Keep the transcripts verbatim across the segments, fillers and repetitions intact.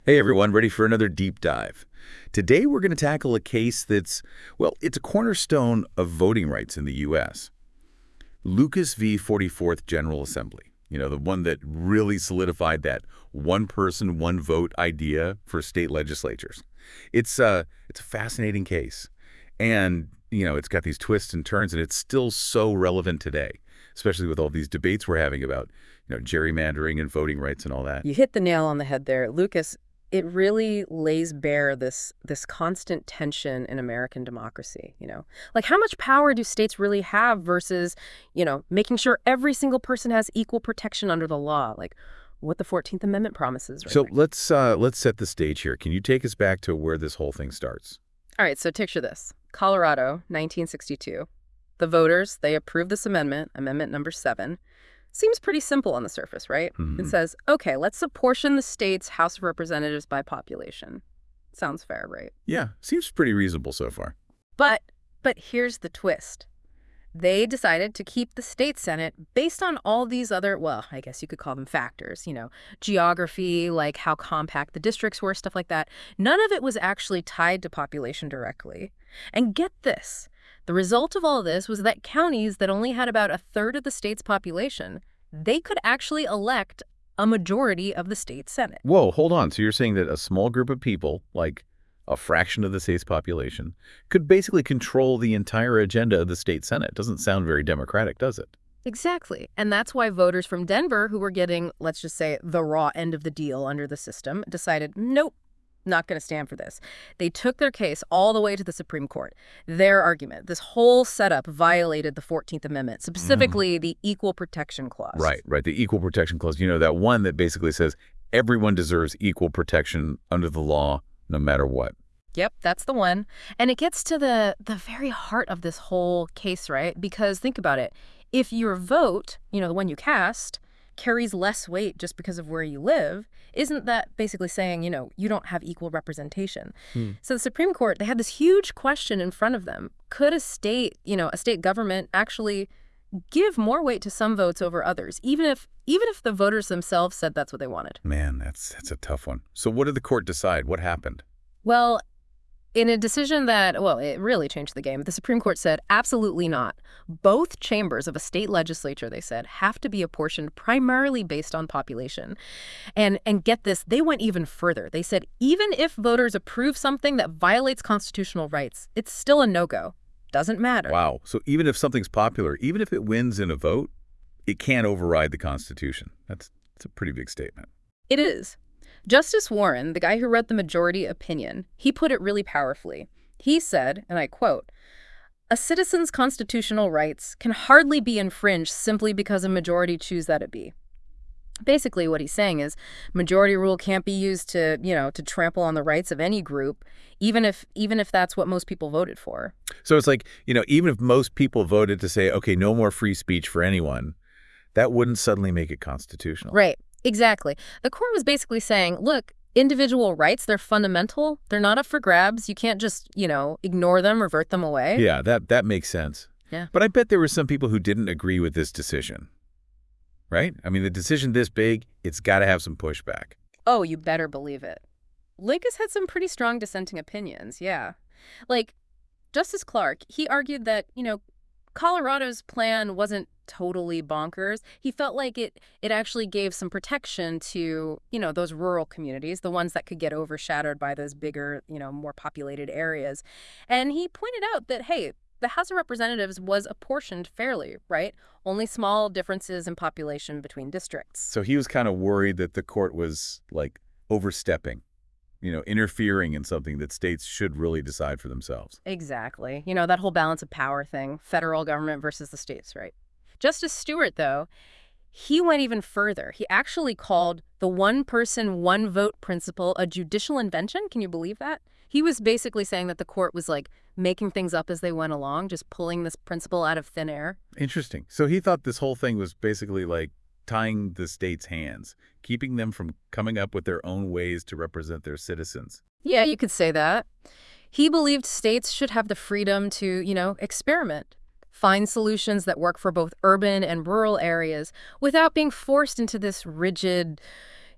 Hey everyone, ready for another deep dive. Today we're going to tackle a case that's, well, it's a cornerstone of voting rights in the U S Lucas v. forty-fourth General Assembly. You know, the one that really solidified that one person, one vote idea for state legislatures. It's, uh, it's a fascinating case. And, you know, it's got these twists and turns, and it's still so relevant today, especially with all these debates we're having about, you know, gerrymandering and voting rights and all that. You hit the nail on the head there, Lucas. It really lays bare this this constant tension in American democracy, you know? Like, how much power do states really have versus, you know, making sure every single person has equal protection under the law, like what the fourteenth Amendment promises, right? So let's uh, let's set the stage here. Can you take us back to where this whole thing starts? All right, so picture this. Colorado, nineteen sixty-two. The voters, they approved this amendment, Amendment Number seven. Seems pretty simple on the surface, right? Mm-hmm. It says, okay, let's apportion the state's House of Representatives by population. Sounds fair, right? Yeah, seems pretty reasonable so far. But, but here's the twist. They decided to keep the state Senate based on all these other, well, I guess you could call them factors, you know, geography, like how compact the districts were, stuff like that. None of it was actually tied to population directly. And get this. The result of all this was that counties that only had about a third of the state's population, they could actually elect a majority of the state Senate. Whoa, hold on. So you're saying that a small group of people, like a fraction of the state's population, could basically control the entire agenda of the state Senate? Doesn't sound very democratic, does it? Exactly. And that's why voters from Denver who were getting, let's just say, the raw end of the deal under the system decided, nope, not going to stand for this. They took their case all the way to the Supreme Court. Their argument, this whole setup violated the fourteenth Amendment, specifically mm. the Equal Protection Clause. Right, right. The Equal Protection Clause. You know, that one that basically says everyone deserves equal protection under the law, no matter what. Yep, that's the one. And it gets to the, the very heart of this whole case, right? Because think about it. If your vote, you know, the one you cast, carries less weight just because of where you live, isn't that basically saying, you know, you don't have equal representation? Hmm. So the Supreme Court, they had this huge question in front of them. Could a state, you know, a state government actually give more weight to some votes over others, even if even if the voters themselves said that's what they wanted? Man, that's that's a tough one. So what did the court decide? What happened? Well, in a decision that, well, it really changed the game, the Supreme Court said absolutely not. Both chambers of a state legislature, they said, have to be apportioned primarily based on population. And and get this, they went even further. They said even if voters approve something that violates constitutional rights, it's still a no-go. Doesn't matter. Wow. So even if something's popular, even if it wins in a vote, it can't override the Constitution. That's, that's a pretty big statement. It is. Justice Warren, the guy who wrote the majority opinion, he put it really powerfully. He said, and I quote, "A citizen's constitutional rights can hardly be infringed simply because a majority choose that it be." Basically, what he's saying is majority rule can't be used to, you know, to trample on the rights of any group, even if even if that's what most people voted for. So it's like, you know, even if most people voted to say, okay, no more free speech for anyone, that wouldn't suddenly make it constitutional. Right. Exactly. The court was basically saying, look, individual rights, they're fundamental. They're not up for grabs. You can't just, you know, ignore them, revert them away. Yeah, that, that makes sense. Yeah. But I bet there were some people who didn't agree with this decision, right? I mean, the decision this big, it's got to have some pushback. Oh, you better believe it. Lucas had some pretty strong dissenting opinions, yeah. Like, Justice Clark, he argued that, you know, Colorado's plan wasn't totally bonkers. He felt like it it actually gave some protection to, you know, those rural communities, the ones that could get overshadowed by those bigger, you know, more populated areas. And he pointed out that, hey, the House of Representatives was apportioned fairly, right? Only small differences in population between districts. So he was kind of worried that the court was, like, overstepping, you know, interfering in something that states should really decide for themselves. Exactly. You know, that whole balance of power thing, federal government versus the states, right? Justice Stewart, though, he went even further. He actually called the one-person, one-vote principle a judicial invention. Can you believe that? He was basically saying that the court was, like, making things up as they went along, just pulling this principle out of thin air. Interesting. So he thought this whole thing was basically, like, tying the state's hands, keeping them from coming up with their own ways to represent their citizens. Yeah, you could say that. He believed states should have the freedom to, you know, experiment, find solutions that work for both urban and rural areas without being forced into this rigid,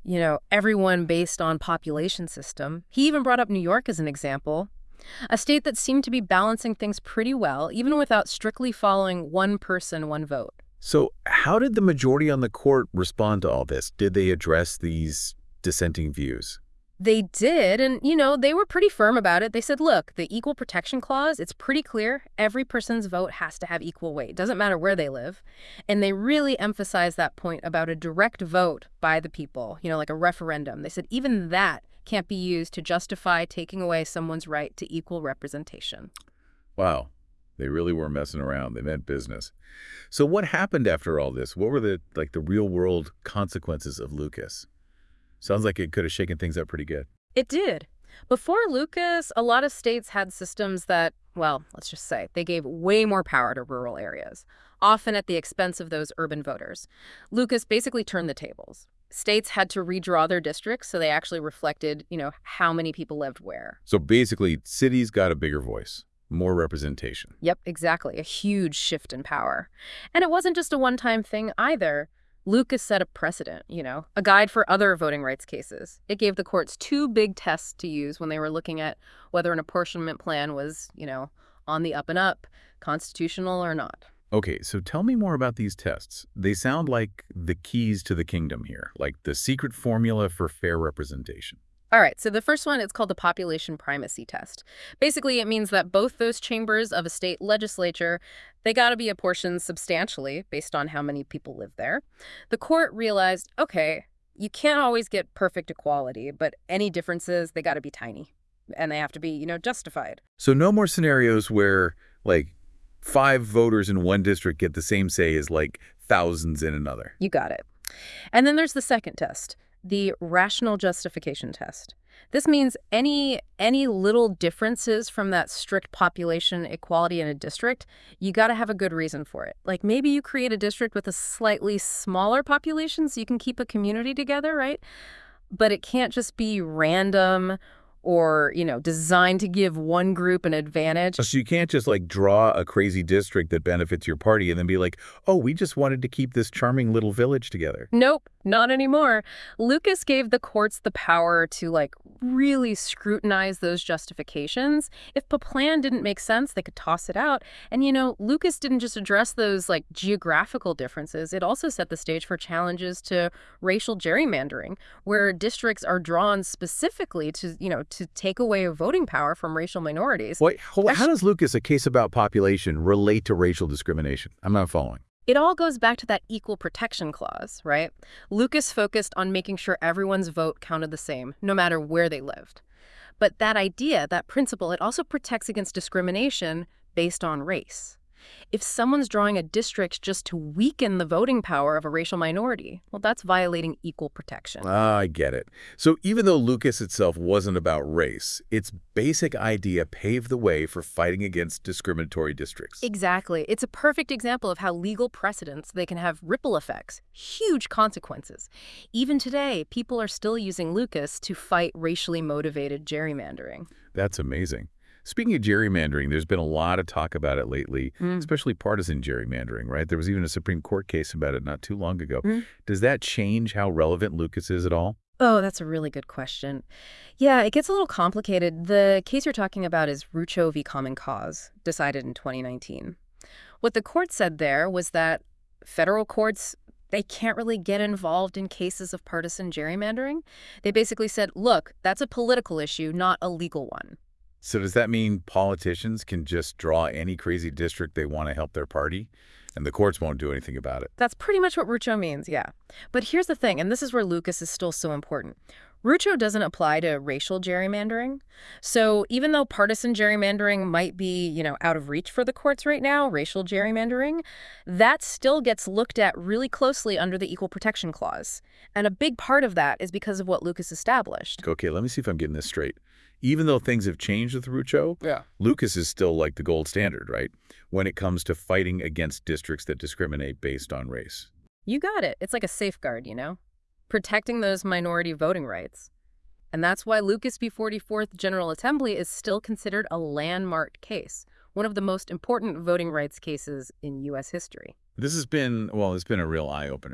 you know, everyone based on population system. He even brought up New York as an example, a state that seemed to be balancing things pretty well, even without strictly following one person, one vote. So how did the majority on the court respond to all this? Did they address these dissenting views? They did, and, you know, they were pretty firm about it. They said, look, the Equal Protection Clause, it's pretty clear. Every person's vote has to have equal weight. Doesn't matter where they live. And they really emphasized that point about a direct vote by the people, you know, like a referendum. They said even that can't be used to justify taking away someone's right to equal representation. Wow. They really were messing around. They meant business. So what happened after all this? What were the, like, the real-world consequences of Lucas? Sounds like it could have shaken things up pretty good. It did. Before Lucas, a lot of states had systems that, well, let's just say, they gave way more power to rural areas, often at the expense of those urban voters. Lucas basically turned the tables. States had to redraw their districts so they actually reflected, you know, how many people lived where. So basically, cities got a bigger voice, more representation. Yep, exactly. A huge shift in power. And it wasn't just a one-time thing either. Lucas set a precedent, you know, a guide for other voting rights cases. It gave the courts two big tests to use when they were looking at whether an apportionment plan was, you know, on the up and up, constitutional or not. Okay, so tell me more about these tests. They sound like the keys to the kingdom here, like the secret formula for fair representation. All right, so the first one, it's called the population primacy test. Basically, it means that both those chambers of a state legislature, they got to be apportioned substantially based on how many people live there. The court realized, okay, you can't always get perfect equality, but any differences, they got to be tiny, and they have to be, you know, justified. So no more scenarios where, like, five voters in one district get the same say as, like, thousands in another. You got it. And then there's the second test, the rational justification test. This means any any little differences from that strict population equality in a district, you got to have a good reason for it. Like maybe you create a district with a slightly smaller population so you can keep a community together, right? But it can't just be random or, you know, designed to give one group an advantage. So you can't just, like, draw a crazy district that benefits your party and then be like, oh, we just wanted to keep this charming little village together. Nope, not anymore. Lucas gave the courts the power to, like, really scrutinize those justifications. If the plan didn't make sense, they could toss it out. And, you know, Lucas didn't just address those, like, geographical differences. It also set the stage for challenges to racial gerrymandering, where districts are drawn specifically to, you know, to take away voting power from racial minorities. Wait, how does Lucas, a case about population, relate to racial discrimination? I'm not following. It all goes back to that Equal Protection Clause, right? Lucas focused on making sure everyone's vote counted the same, no matter where they lived. But that idea, that principle, it also protects against discrimination based on race. If someone's drawing a district just to weaken the voting power of a racial minority, well, that's violating equal protection. Ah, I get it. So even though Lucas itself wasn't about race, its basic idea paved the way for fighting against discriminatory districts. Exactly. It's a perfect example of how legal precedents, they can have ripple effects, huge consequences. Even today, people are still using Lucas to fight racially motivated gerrymandering. That's amazing. Speaking of gerrymandering, there's been a lot of talk about it lately, mm. especially partisan gerrymandering, right? There was even a Supreme Court case about it not too long ago. Mm. Does that change how relevant Lucas is at all? Oh, that's a really good question. Yeah, it gets a little complicated. The case you're talking about is Rucho v. Common Cause, decided in twenty nineteen. What the court said there was that federal courts, they can't really get involved in cases of partisan gerrymandering. They basically said, look, that's a political issue, not a legal one. So does that mean politicians can just draw any crazy district they want to help their party, and the courts won't do anything about it? That's pretty much what Rucho means, yeah. But here's the thing, and this is where Lucas is still so important. Rucho doesn't apply to racial gerrymandering. So even though partisan gerrymandering might be, you know, out of reach for the courts right now, racial gerrymandering, that still gets looked at really closely under the Equal Protection Clause. And a big part of that is because of what Lucas established. Okay, let me see if I'm getting this straight. Even though things have changed with Rucho, yeah. Lucas is still like the gold standard, right? When it comes to fighting against districts that discriminate based on race. You got it. It's like a safeguard, you know? Protecting those minority voting rights. And that's why Lucas v. forty-fourth General Assembly is still considered a landmark case, one of the most important voting rights cases in U S history. This has been, well, it's been a real eye-opener.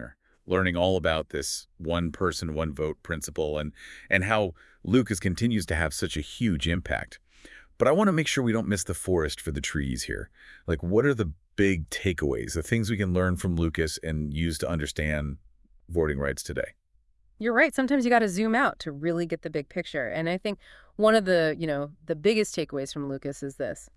learning all about this one person, one vote principle and, and how Lucas continues to have such a huge impact. But I want to make sure we don't miss the forest for the trees here. Like, what are the big takeaways, the things we can learn from Lucas and use to understand voting rights today? You're right. Sometimes you got to zoom out to really get the big picture. And I think one of the, you know, the biggest takeaways from Lucas is this.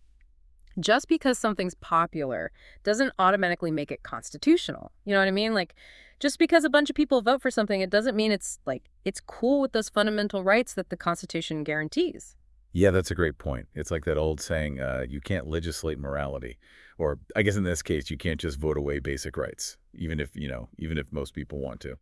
Just because something's popular doesn't automatically make it constitutional. You know what I mean? Like, just because a bunch of people vote for something, it doesn't mean it's like it's cool with those fundamental rights that the Constitution guarantees. Yeah, that's a great point. It's like that old saying, uh, you can't legislate morality. Or I guess in this case, you can't just vote away basic rights, even if, you know, even if most people want to.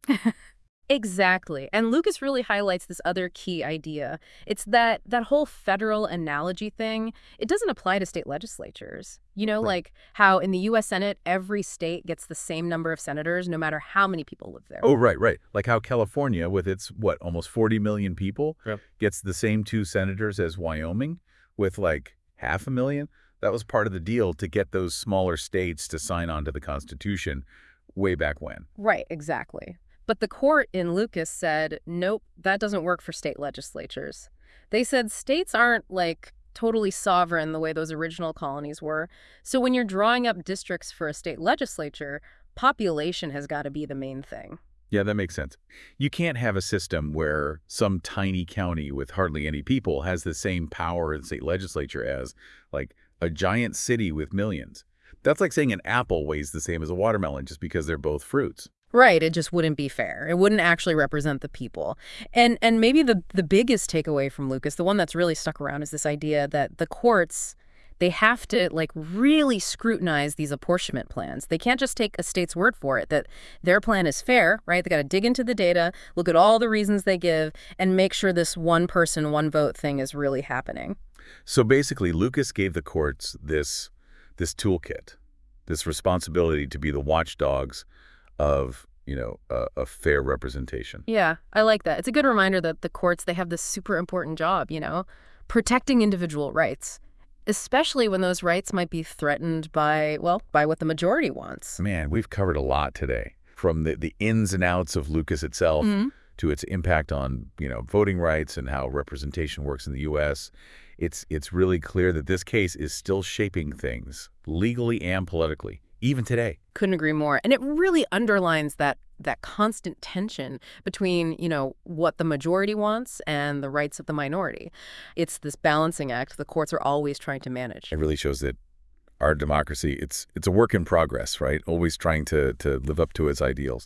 Exactly. And Lucas really highlights this other key idea. It's that that whole federal analogy thing, it doesn't apply to state legislatures. You know, Right. like how in the U S Senate, every state gets the same number of senators, no matter how many people live there. Oh, right, right. Like how California, with its, what, almost forty million people, Yep. gets the same two senators as Wyoming with like half a million. That was part of the deal to get those smaller states to sign on to the Constitution way back when. Right, exactly. But the court in Lucas said, nope, that doesn't work for state legislatures. They said states aren't, like, totally sovereign the way those original colonies were. So when you're drawing up districts for a state legislature, population has got to be the main thing. Yeah, that makes sense. You can't have a system where some tiny county with hardly any people has the same power in the state legislature as, like, a giant city with millions. That's like saying an apple weighs the same as a watermelon just because they're both fruits. Right, it just wouldn't be fair. It wouldn't actually represent the people. And and maybe the the biggest takeaway from Lucas, the one that's really stuck around, is this idea that the courts, they have to like really scrutinize these apportionment plans. They can't just take a state's word for it that their plan is fair, right? They got to dig into the data, look at all the reasons they give, and make sure this one person, one vote thing is really happening. So basically, Lucas gave the courts this, this toolkit, this responsibility to be the watchdogs of, you know, a, a fair representation. Yeah, I like that. It's a good reminder that the courts, they have this super important job, you know, protecting individual rights, especially when those rights might be threatened by, well, by what the majority wants. Man, we've covered a lot today, from the, the ins and outs of Lucas itself Mhm. to its impact on, you know, voting rights and how representation works in the U S. It's, it's really clear that this case is still shaping things legally and politically, even today. Couldn't agree more. And it really underlines that that constant tension between, you know, what the majority wants and the rights of the minority. It's this balancing act the courts are always trying to manage. It really shows that our democracy, it's it's a work in progress, right? Always trying to, to live up to its ideals.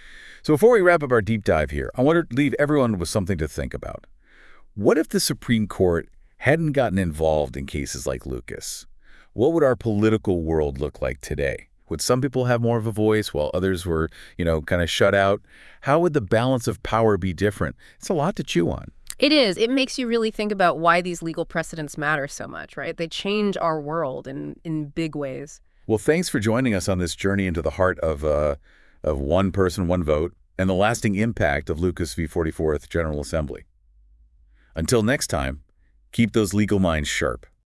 So before we wrap up our deep dive here, I want to leave everyone with something to think about. What if the Supreme Court hadn't gotten involved in cases like Lucas? What would our political world look like today? Would some people have more of a voice while others were, you know, kind of shut out? How would the balance of power be different? It's a lot to chew on. It is. It makes you really think about why these legal precedents matter so much, right? They change our world in, in big ways. Well, thanks for joining us on this journey into the heart of, uh, of one person, one vote, and the lasting impact of Lucas v. forty-fourth General Assembly. Until next time, keep those legal minds sharp.